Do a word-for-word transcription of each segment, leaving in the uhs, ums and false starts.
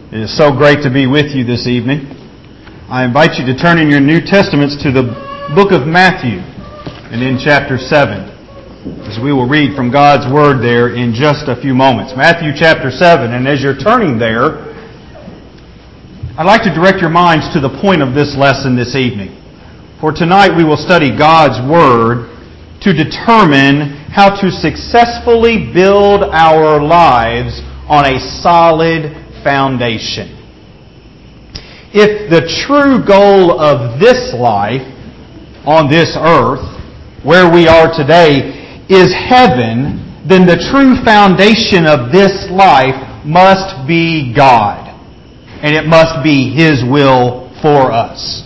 It is so great to be with you this evening. I invite you to turn in your New Testaments to the book of Matthew and in chapter seven, as we will read from God's Word there in just a few moments. Matthew chapter seven, and as you're turning there, I'd like to direct your minds to the point of this lesson this evening. For tonight we will study God's Word to determine how to successfully build our lives on a solid foundation. If the true goal of this life on this earth, where we are today, is heaven, then the true foundation of this life must be God. And it must be His will for us.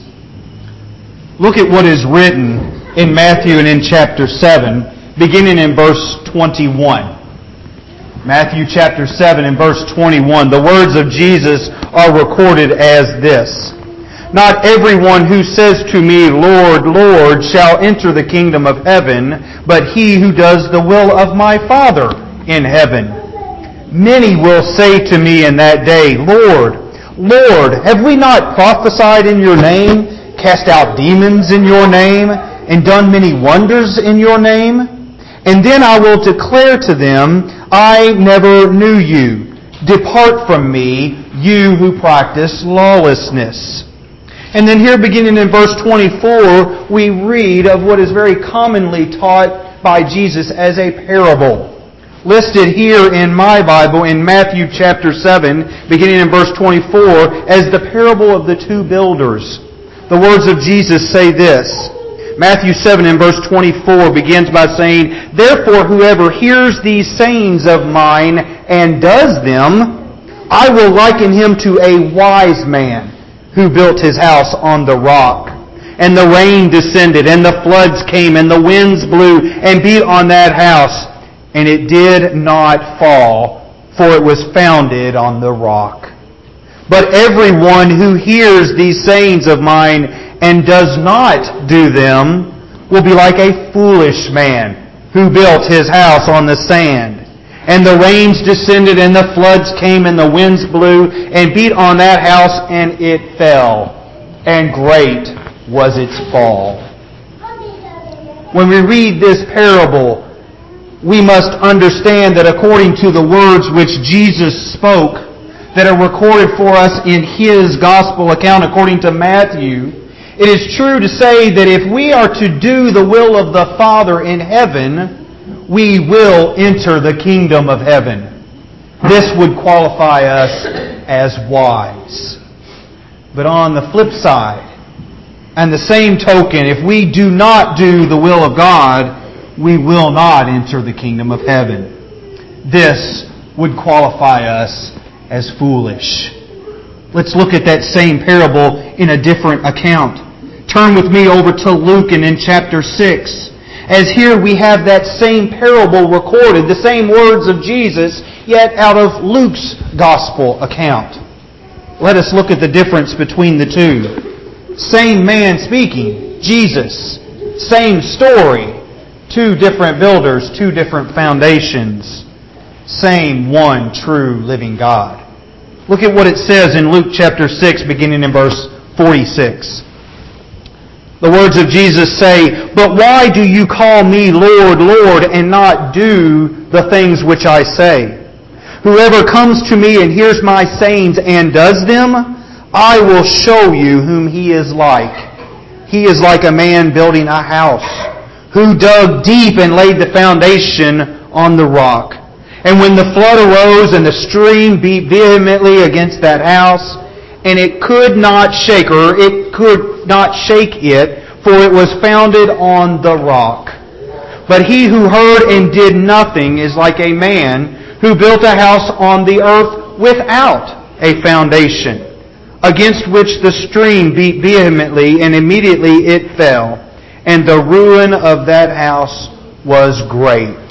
Look at what is written in Matthew and in chapter seven, beginning in verse twenty-one. Matthew chapter seven and verse twenty-one. The words of Jesus are recorded as this. Not everyone who says to me, Lord, Lord, shall enter the kingdom of heaven, but he who does the will of my Father in heaven. Many will say to me in that day, Lord, Lord, have we not prophesied in your name, cast out demons in your name, and done many wonders in your name? And then I will declare to them, I never knew you. Depart from me, you who practice lawlessness. And then here beginning in verse twenty-four, we read of what is very commonly taught by Jesus as a parable. Listed here in my Bible in Matthew chapter seven, beginning in verse twenty-four, as the parable of the two builders. The words of Jesus say this. Matthew seven and verse twenty-four begins by saying, Therefore whoever hears these sayings of mine and does them, I will liken him to a wise man who built his house on the rock. And the rain descended, and the floods came, and the winds blew and beat on that house, and it did not fall, for it was founded on the rock. But everyone who hears these sayings of mine and does not do them will be like a foolish man who built his house on the sand. And the rains descended, and the floods came, and the winds blew and beat on that house, and it fell. And great was its fall. When we read this parable, we must understand that according to the words which Jesus spoke, that are recorded for us in His gospel account according to Matthew, it is true to say that if we are to do the will of the Father in heaven, we will enter the kingdom of heaven. This would qualify us as wise. But on the flip side, and the same token, if we do not do the will of God, we will not enter the kingdom of heaven. This would qualify us as foolish. Let's look at that same parable in a different account. Turn with me over to Luke and in chapter six. As here we have that same parable recorded, the same words of Jesus, yet out of Luke's gospel account. Let us look at the difference between the two. Same man speaking, Jesus. Same story. Two different builders, two different foundations. Same one true living God. Look at what it says in Luke chapter six, beginning in verse forty-six. The words of Jesus say, But why do you call me Lord, Lord, and not do the things which I say? Whoever comes to me and hears my sayings and does them, I will show you whom he is like. He is like a man building a house, who dug deep and laid the foundation on the rock. And when the flood arose and the stream beat vehemently against that house, and it could not shake, or it could not shake it, for it was founded on the rock. But he who heard and did nothing is like a man who built a house on the earth without a foundation, against which the stream beat vehemently, and immediately it fell. And the ruin of that house was great.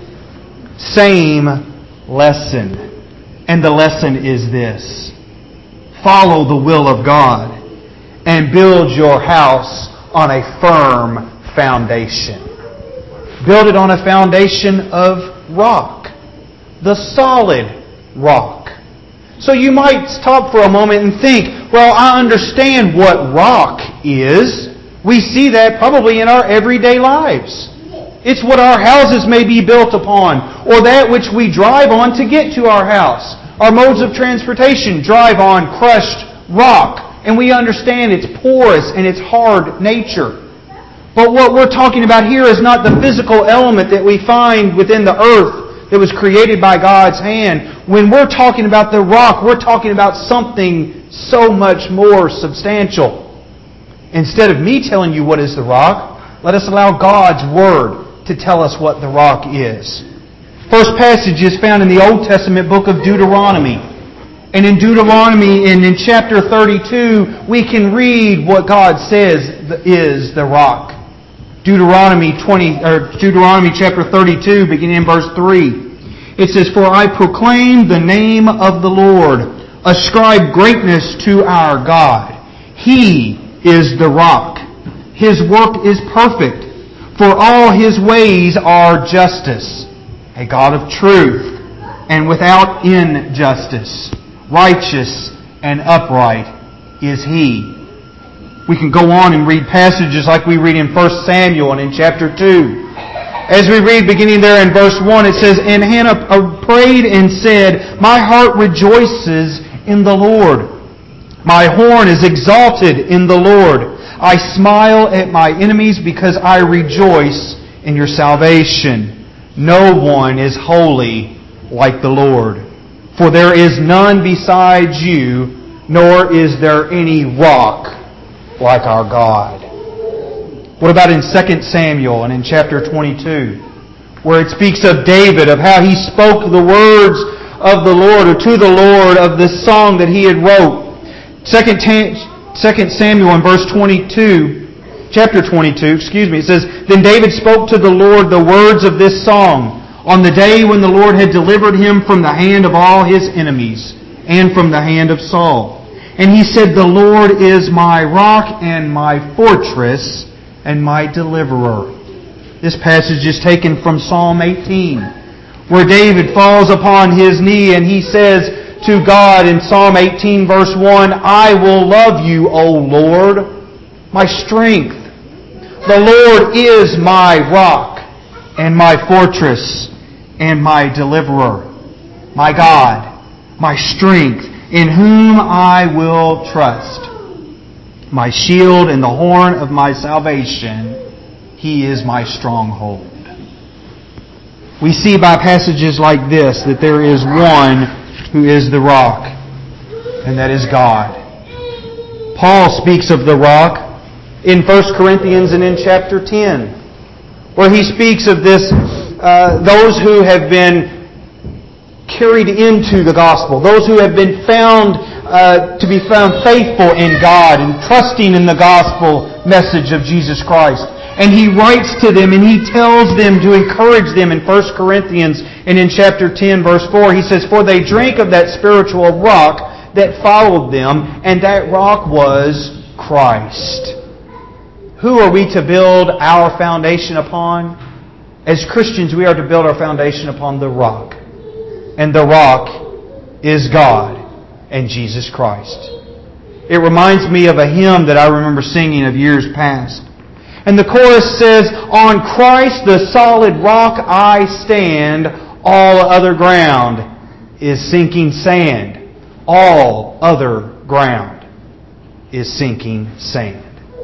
Same lesson. And the lesson is this. Follow the will of God and build your house on a firm foundation. Build it on a foundation of rock. The solid rock. So you might stop for a moment and think, well, I understand what rock is. We see that probably in our everyday lives. It's what our houses may be built upon, or that which we drive on to get to our house. Our modes of transportation drive on crushed rock, and we understand its porous and its hard nature. But what we're talking about here is not the physical element that we find within the earth that was created by God's hand. When we're talking about the rock, we're talking about something so much more substantial. Instead of me telling you what is the rock, let us allow God's Word to tell us what the rock is. First passage is found in the Old Testament book of Deuteronomy. And in Deuteronomy, and in chapter thirty-two, we can read what God says is the rock. Deuteronomy twenty, or Deuteronomy chapter thirty-two, beginning in verse three. It says, "For I proclaim the name of the Lord. Ascribe greatness to our God. He is the rock. His work is perfect. For all His ways are justice, a God of truth, and without injustice. Righteous and upright is He." We can go on and read passages like we read in First Samuel and in chapter two. As we read beginning there in verse one, it says, "And Hannah prayed and said, My heart rejoices in the Lord. My horn is exalted in the Lord. I smile at my enemies because I rejoice in your salvation. No one is holy like the Lord. For there is none besides you, nor is there any rock like our God." What about in Second Samuel and in chapter twenty-two, where it speaks of David, of how he spoke the words of the Lord, or to the Lord, of this song that he had wrote. Second Second Samuel in verse twenty-two, chapter twenty-two, excuse me, it says, "Then David spoke to the Lord the words of this song on the day when the Lord had delivered him from the hand of all his enemies and from the hand of Saul. And he said, The Lord is my rock and my fortress and my deliverer." This passage is taken from Psalm eighteen, where David falls upon his knee and he says to God in Psalm eighteen verse one, "I will love you, O Lord, my strength. The Lord is my rock and my fortress and my deliverer, my God, my strength, in whom I will trust. My shield and the horn of my salvation, He is my stronghold." We see by passages like this that there is one who is the rock, and that is God. Paul speaks of the rock in First Corinthians and in chapter ten, where he speaks of this, uh, those who have been carried into the gospel, those who have been found uh, to be found faithful in God and trusting in the gospel message of Jesus Christ. And he writes to them and he tells them to encourage them in First Corinthians and in chapter ten verse four. He says, "For they drank of that spiritual rock that followed them, and that rock was Christ." Who are we to build our foundation upon? As Christians, we are to build our foundation upon the rock. And the rock is God and Jesus Christ. It reminds me of a hymn that I remember singing of years past. And the chorus says, "On Christ the solid rock I stand, all other ground is sinking sand. All other ground is sinking sand."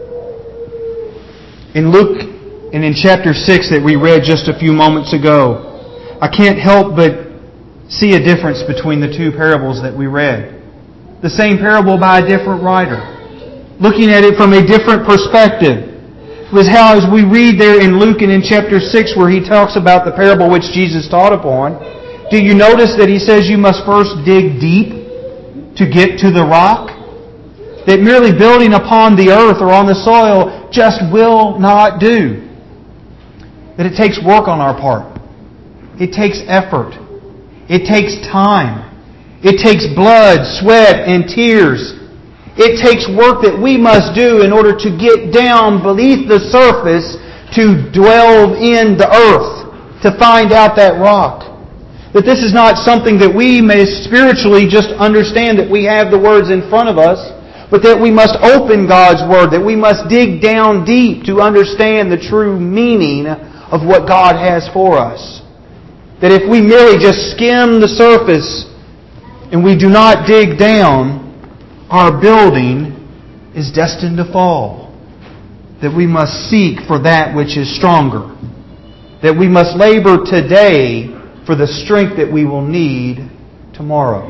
In Luke and in chapter six that we read just a few moments ago, I can't help but see a difference between the two parables that we read. The same parable by a different writer, looking at it from a different perspective. Was how, as we read there in Luke and in chapter six, where he talks about the parable which Jesus taught upon, do you notice that he says you must first dig deep to get to the rock? That merely building upon the earth or on the soil just will not do. That it takes work on our part. It takes effort. It takes time. It takes blood, sweat, and tears. It takes work that we must do in order to get down beneath the surface to dwell in the earth, to find out that rock. That this is not something that we may spiritually just understand that we have the words in front of us, but that we must open God's Word, that we must dig down deep to understand the true meaning of what God has for us. That if we merely just skim the surface and we do not dig down, our building is destined to fall. That we must seek for that which is stronger. That we must labor today for the strength that we will need tomorrow.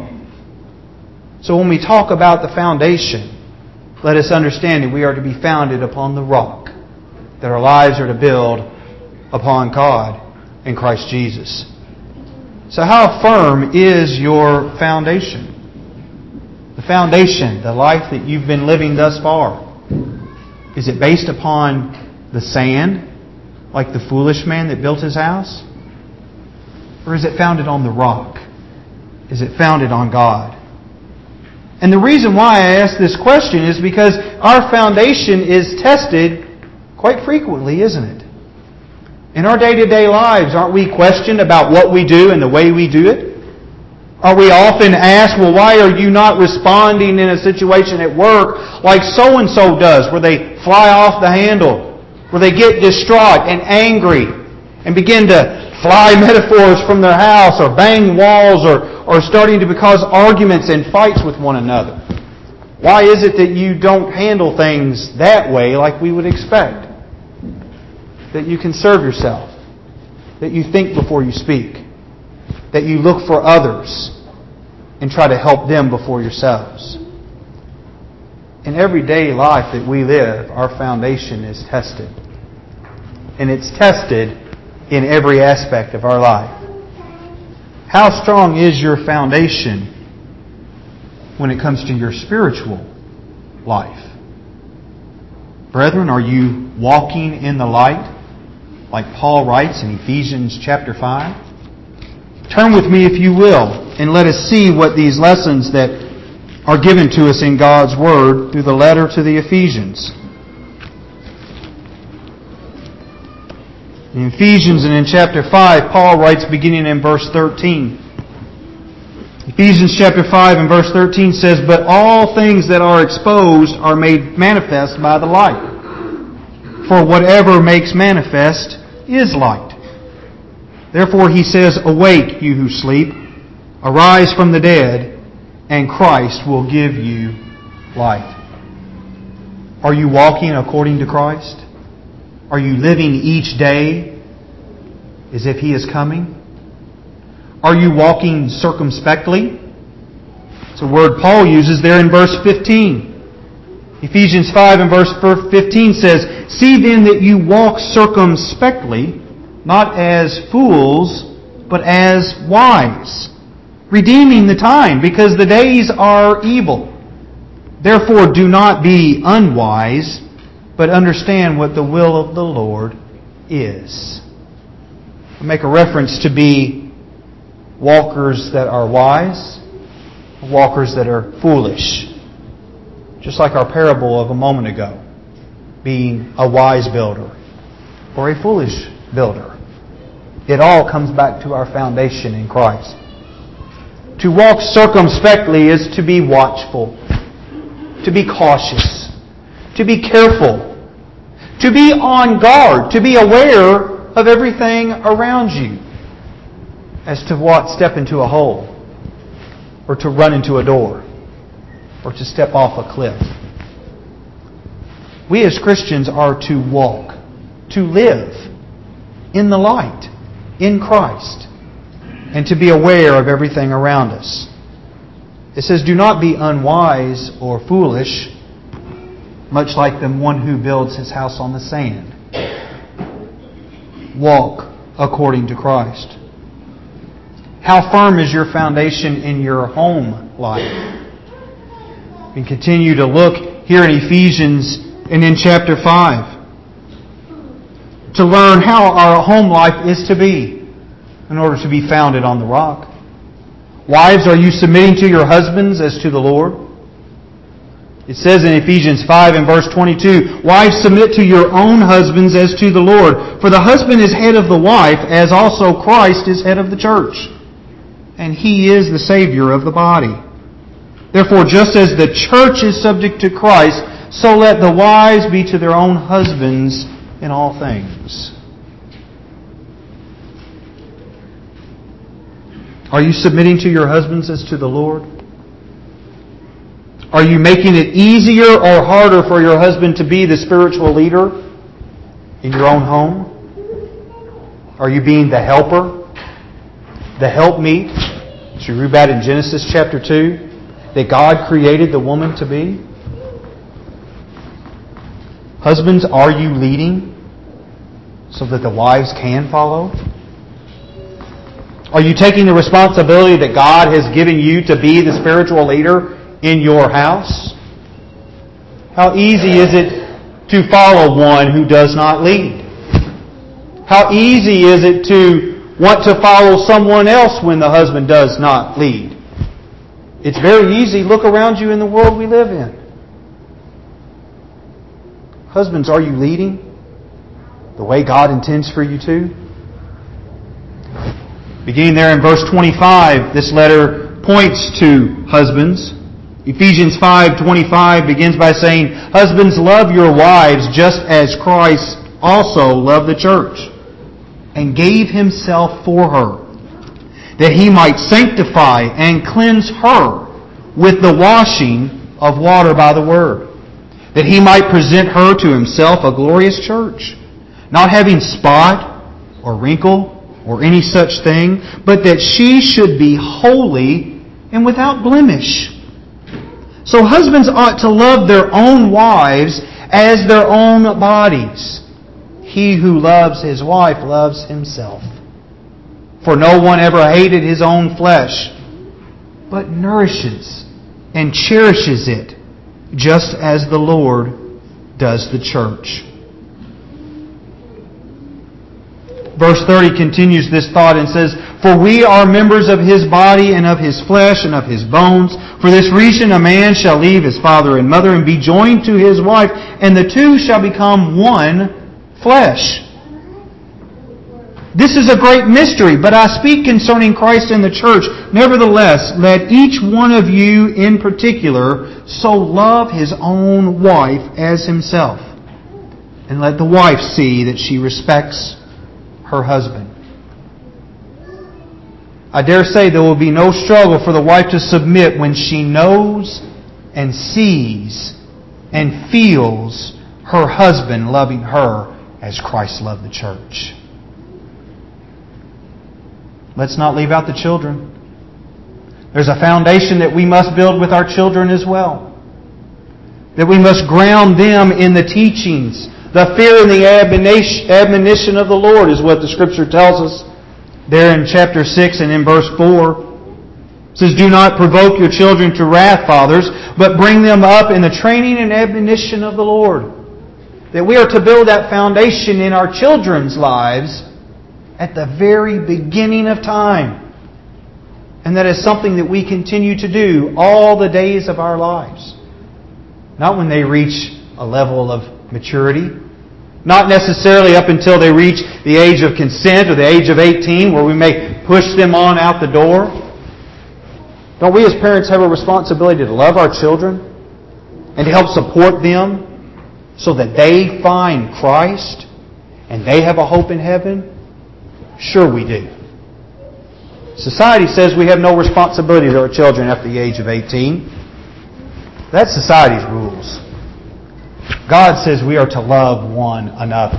So when we talk about the foundation, let us understand that we are to be founded upon the rock. That our lives are to build upon God in Christ Jesus. So how firm is your foundation? The foundation, the life that you've been living thus far. Is it based upon the sand, like the foolish man that built his house? Or is it founded on the rock? Is it founded on God? And the reason why I ask this question is because our foundation is tested quite frequently, isn't it? In our day-to-day lives, aren't we questioned about what we do and the way we do it? Are we often asked, well, why are you not responding in a situation at work like so-and-so does, where they fly off the handle, where they get distraught and angry and begin to fly metaphors from their house or bang walls or, or starting to cause arguments and fights with one another? Why is it that you don't handle things that way like we would expect? That you conserve yourself. That you think before you speak. That you look for others and try to help them before yourselves. In everyday life that we live, our foundation is tested. And it's tested in every aspect of our life. How strong is your foundation when it comes to your spiritual life? Brethren, are you walking in the light like Paul writes in Ephesians chapter five? Turn with me, if you will, and let us see what these lessons that are given to us in God's Word through the letter to the Ephesians. In Ephesians and in chapter five, Paul writes beginning in verse thirteen. Ephesians chapter five and verse thirteen says, "But all things that are exposed are made manifest by the light. For whatever makes manifest is light. Therefore he says, Awake, you who sleep, arise from the dead, and Christ will give you light." Are you walking according to Christ? Are you living each day as if He is coming? Are you walking circumspectly? It's a word Paul uses there in verse fifteen. Ephesians five and verse fifteen says, "See then that you walk circumspectly, not as fools, but as wise, redeeming the time, because the days are evil. Therefore do not be unwise, but understand what the will of the Lord is." I make a reference to be walkers that are wise, walkers that are foolish. Just like our parable of a moment ago, being a wise builder or a foolish builder. It all comes back to our foundation in Christ. To walk circumspectly is to be watchful, to be cautious, to be careful, to be on guard, to be aware of everything around you, as to what step into a hole, or to run into a door, or to step off a cliff. We as Christians are to walk, to live in the light, in Christ, and to be aware of everything around us. It says, "Do not be unwise or foolish, much like the one who builds his house on the sand." Walk according to Christ. How firm is your foundation in your home life? We continue to look here in Ephesians and in chapter five to learn how our home life is to be in order to be founded on the rock. Wives, are you submitting to your husbands as to the Lord? It says in Ephesians five and verse twenty-two, "Wives, submit to your own husbands as to the Lord. For the husband is head of the wife, as also Christ is head of the church, and He is the Savior of the body. Therefore, just as the church is subject to Christ, so let the wives be to their own husbands in all things. Are you submitting to your husbands as to the Lord? Are you making it easier or harder for your husband to be the spiritual leader in your own home? Are you being the helper, the helpmeet, as you read about in Genesis chapter two, that God created the woman to be? Husbands, are you leading so that the wives can follow? Are you taking the responsibility that God has given you to be the spiritual leader in your house? How easy is it to follow one who does not lead? How easy is it to want to follow someone else when the husband does not lead? It's very easy. Look around you in the world we live in. Husbands, are you leading the way God intends for you to? Beginning there in verse twenty-five, this letter points to husbands. Ephesians five twenty-five begins by saying, "Husbands, love your wives just as Christ also loved the church and gave Himself for her, that He might sanctify and cleanse her with the washing of water by the Word, that He might present her to Himself a glorious church, not having spot or wrinkle or any such thing, but that she should be holy and without blemish. So husbands ought to love their own wives as their own bodies. He who loves his wife loves himself. For no one ever hated his own flesh, but nourishes and cherishes it, just as the Lord does the church." Verse thirty continues this thought and says, "For we are members of His body and of His flesh and of His bones. For this reason a man shall leave his father and mother and be joined to his wife, and the two shall become one flesh. This is a great mystery, but I speak concerning Christ and the church. Nevertheless, let each one of you in particular so love his own wife as himself, and let the wife see that she respects her husband." I dare say there will be no struggle for the wife to submit when she knows and sees and feels her husband loving her as Christ loved the church. Let's not leave out the children. There's a foundation that we must build with our children as well. That we must ground them in the teachings. The fear and the admonition of the Lord is what the Scripture tells us there in chapter six and in verse four. It says, "Do not provoke your children to wrath, fathers, but bring them up in the training and admonition of the Lord." That we are to build that foundation in our children's lives at the very beginning of time. And that is something that we continue to do all the days of our lives. Not when they reach a level of maturity. Not necessarily up until they reach the age of consent or the age of eighteen, where we may push them on out the door. Don't we as parents have a responsibility to love our children and to help support them so that they find Christ and they have a hope in heaven? Sure we do. Society says we have no responsibility to our children after the age of eighteen. That's society's rules. God says we are to love one another.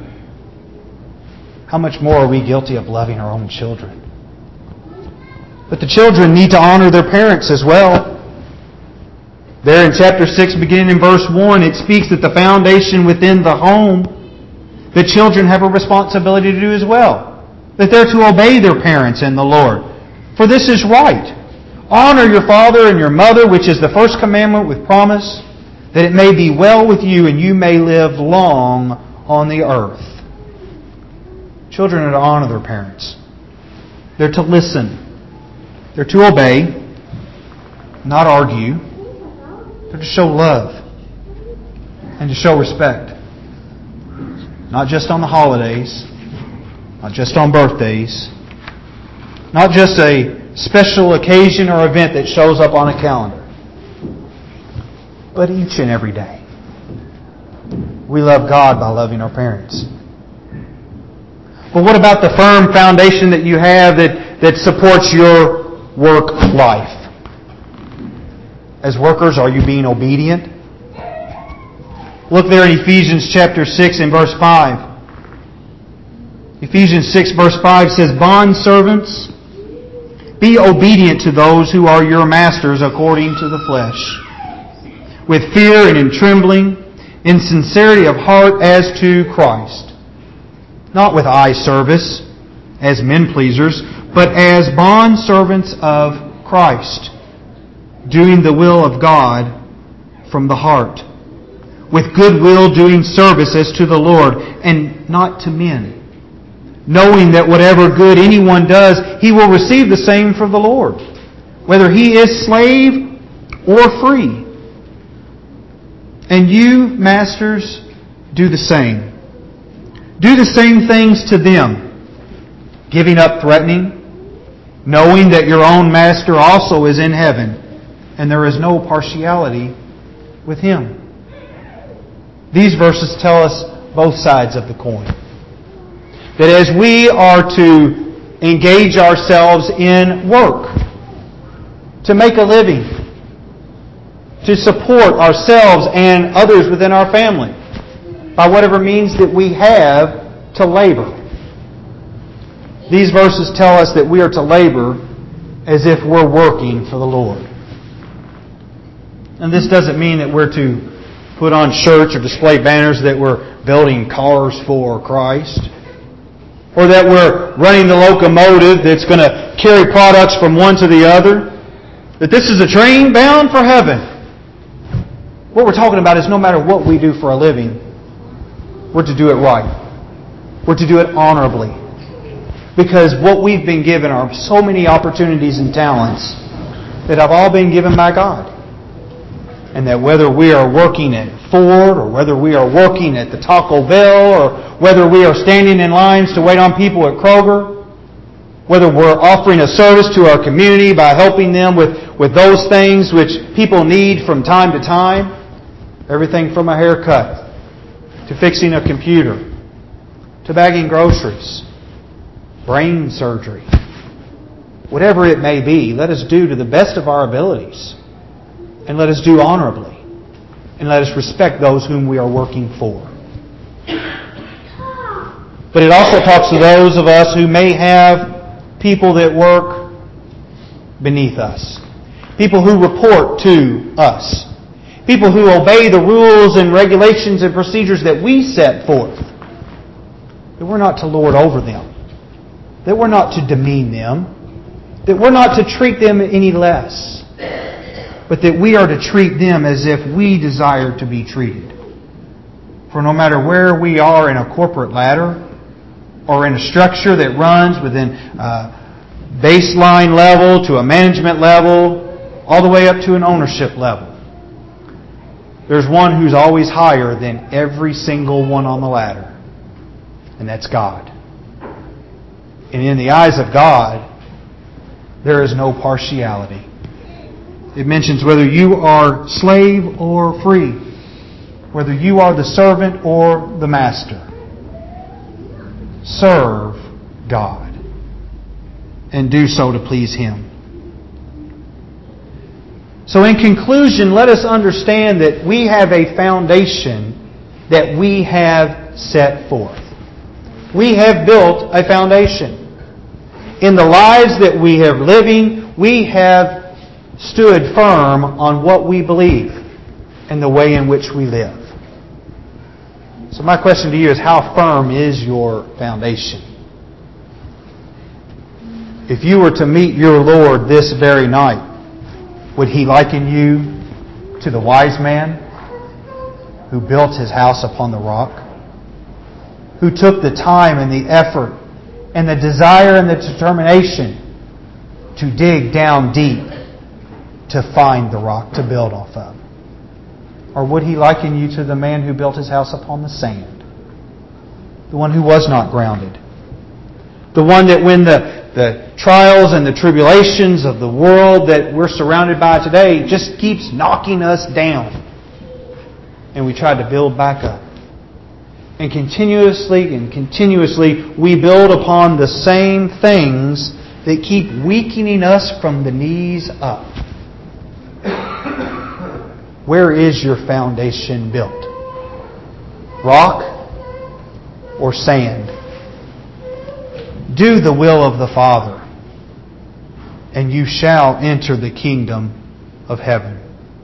How much more are we guilty of loving our own children? But the children need to honor their parents as well. There in chapter six, beginning in verse one, it speaks that the foundation within the home, the children have a responsibility to do as well. That they're to obey their parents in the Lord. For this is right. Honor your father and your mother, which is the first commandment with promise, that it may be well with you and you may live long on the earth. Children are to honor their parents. They're to listen. They're to obey, not argue. They're to show love and to show respect. Not just on the holidays, not just on birthdays, not just a special occasion or event that shows up on a calendar. But each and every day, we love God by loving our parents. But what about the firm foundation that you have that, that supports your work life? As workers, are you being obedient? Look there in Ephesians chapter six and verse five. Ephesians six verse five says, "Bondservants, be obedient to those who are your masters according to the flesh, with fear and in trembling, in sincerity of heart as to Christ, not with eye service as men pleasers, but as bondservants of Christ, doing the will of God from the heart, with good will doing service as to the Lord and not to men, knowing that whatever good anyone does, he will receive the same from the Lord, whether he is slave or free. And you, masters, do the same. Do the same things to them, giving up threatening, knowing that your own master also is in heaven, and there is no partiality with him." These verses tell us both sides of the coin. That as we are to engage ourselves in work, to make a living, to support ourselves and others within our family, by whatever means that we have to labor. These verses tell us that we are to labor as if we're working for the Lord. And this doesn't mean that we're to put on shirts or display banners that we're building cars for Christ, or that we're running the locomotive that's going to carry products from one to the other, that this is a train bound for heaven. What we're talking about is no matter what we do for a living, we're to do it right. We're to do it honorably. Because what we've been given are so many opportunities and talents that have all been given by God. And that whether we are working at Ford, or whether we are working at the Taco Bell, or whether we are standing in lines to wait on people at Kroger, whether we're offering a service to our community by helping them with, with those things which people need from time to time, everything from a haircut, to fixing a computer, to bagging groceries, brain surgery, whatever it may be, let us do to the best of our abilities. And let us do honorably. And let us respect those whom we are working for. But it also talks to those of us who may have people that work beneath us. People who report to us. People who obey the rules and regulations and procedures that we set forth. That we're not to lord over them. That we're not to demean them. That we're not to treat them any less. But that we are to treat them as if we desire to be treated. For no matter where we are in a corporate ladder, or in a structure that runs within a baseline level to a management level, all the way up to an ownership level, there's one who's always higher than every single one on the ladder. And that's God. And in the eyes of God, there is no partiality. It mentions whether you are slave or free, whether you are the servant or the master. Serve God and do so to please Him. So in conclusion, let us understand that we have a foundation that we have set forth. We have built a foundation. In the lives that we have living, we have stood firm on what we believe and the way in which we live. So my question to you is, how firm is your foundation? If you were to meet your Lord this very night, would He liken you to the wise man who built his house upon the rock? Who took the time and the effort and the desire and the determination to dig down deep to find the rock to build off of? Or would He liken you to the man who built his house upon the sand? The one who was not grounded. The one that when the the trials and the tribulations of the world that we're surrounded by today just keeps knocking us down. And we try to build back up. And continuously and continuously we build upon the same things that keep weakening us from the knees up. Where is your foundation built? Rock or sand? Do the will of the Father, and you shall enter the kingdom of heaven.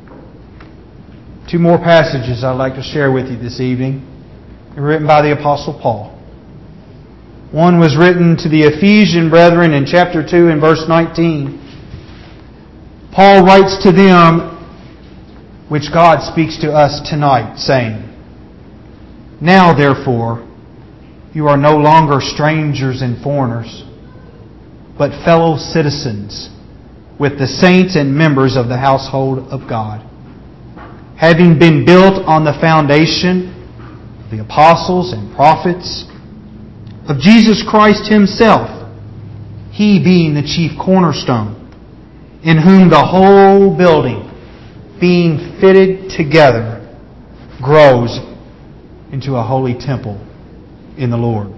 Two more passages I'd like to share with you this evening, written by the Apostle Paul. One was written to the Ephesian brethren in chapter two and verse nineteen. Paul writes to them, which God speaks to us tonight, saying, Now therefore, you are no longer strangers and foreigners, but fellow citizens with the saints and members of the household of God, having been built on the foundation of the apostles and prophets, of Jesus Christ Himself, He being the chief cornerstone, in whom the whole building, being fitted together, grows into a holy temple in the Lord.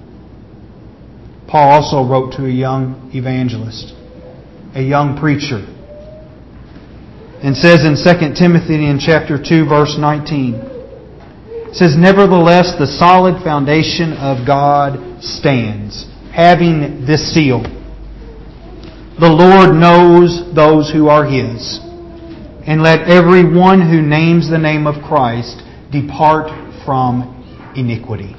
Paul also wrote to a young evangelist, a young preacher, and says in Second Timothy in chapter two, verse nineteen, it says, Nevertheless, the solid foundation of God stands, having this seal. The Lord knows those who are His, and let every one who names the name of Christ depart from iniquity.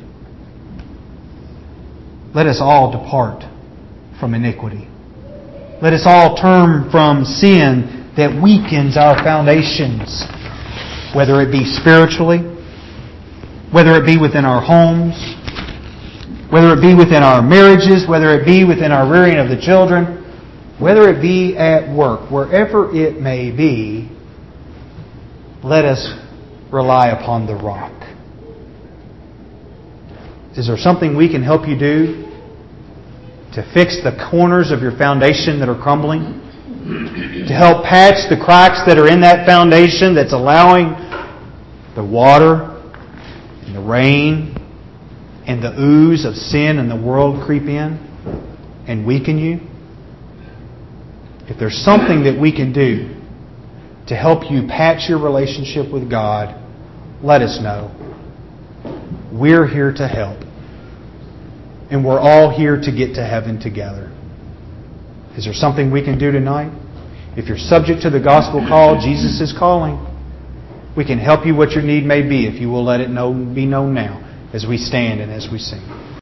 Let us all depart from iniquity. Let us all turn from sin that weakens our foundations, whether it be spiritually, whether it be within our homes, whether it be within our marriages, whether it be within our rearing of the children, whether it be at work, wherever it may be, let us rely upon the rock. Is there something we can help you do to fix the corners of your foundation that are crumbling? To help patch the cracks that are in that foundation that's allowing the water and the rain and the ooze of sin and the world creep in and weaken you? If there's something that we can do to help you patch your relationship with God, let us know. We're here to help. And we're all here to get to heaven together. Is there something we can do tonight? If you're subject to the gospel call, Jesus is calling. We can help you what your need may be if you will let it know, be known now as we stand and as we sing.